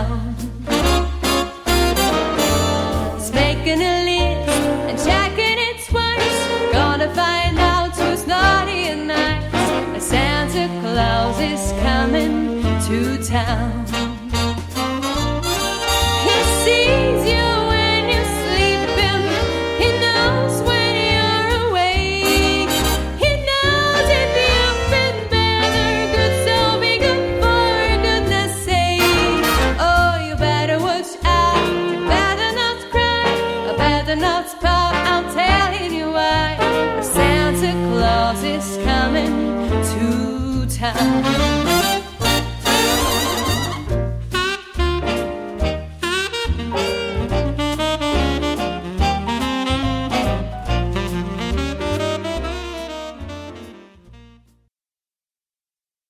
town. He's making a list and checking it twice. Gonna find out who's naughty and nice. Santa Claus is coming to town. He sees you when you're sleeping. He knows when you're awake. He knows if you've been bad or good, so be good for goodness sake. Oh, you better watch out. You better not cry. I better not pout. I'm telling you why. Santa Claus is coming to town.